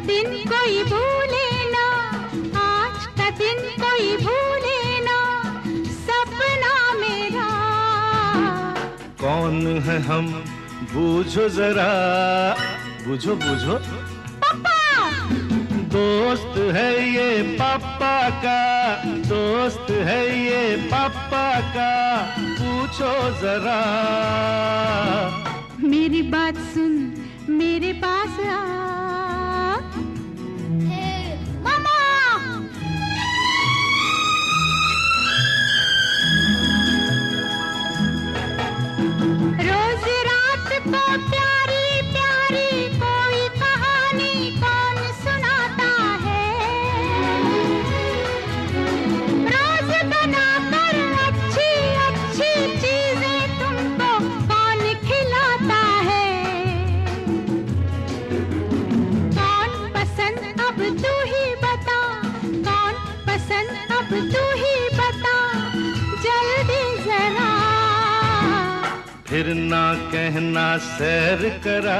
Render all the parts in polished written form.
दिन कोई भूले ना, आज का दिन कोई भूले ना, सपना मेरा। कौन है हम बूझो जरा, बूझो बूझो। पापा। दोस्त है ये पापा का, दोस्त है ये पापा का, पूछो जरा। मेरी बात सुन, मेरे पास आ। मामा। रोज रात को प्यारी प्यारी कोई कहानी कौन सुनाता है, रोज बनाकर अच्छी अच्छी चीजें तुमको कौन खिलाता है। कौन पसंद अब तू ही बता, कौन पसंद अब तू ही बता, जल्दी जरा। फिर ना कहना सैर करा।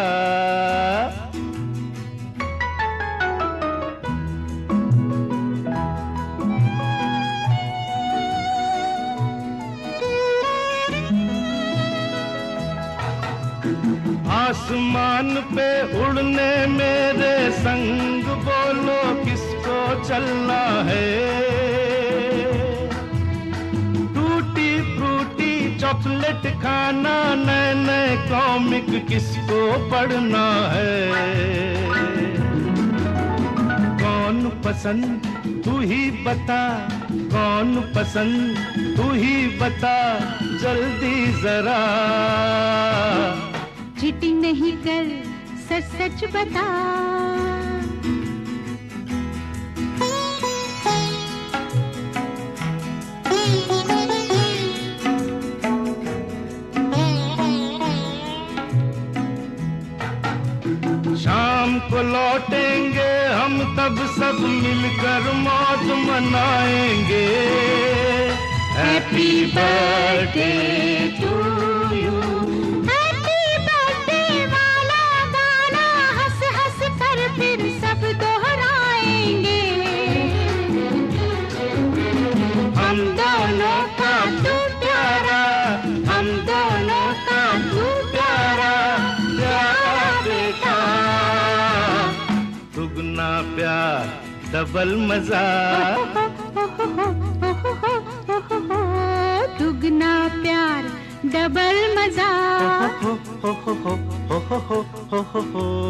आसमान पे उड़ने मेरे संग बोलो किसको चलना है, टूटी फ्रूटी चॉकलेट खाना, नए नए कॉमिक किसको पढ़ना है। कौन पसंद तू ही बता, कौन पसंद तू ही बता, जल्दी जरा। चीटिंग नहीं कर, सच सच बता। शाम को लौटेंगे हम तब सब मिलकर मौज मनाएंगे। Happy birthday to you. फिर सब दोहराएंगे। हम दोनों का तू प्यारा, हम दोनों का तू प्यारा, प्यारा बेटा। दुगना प्यार डबल मजा, दुगना प्यार डबल मजा। हो हो हो हो हो हो हो हो हो।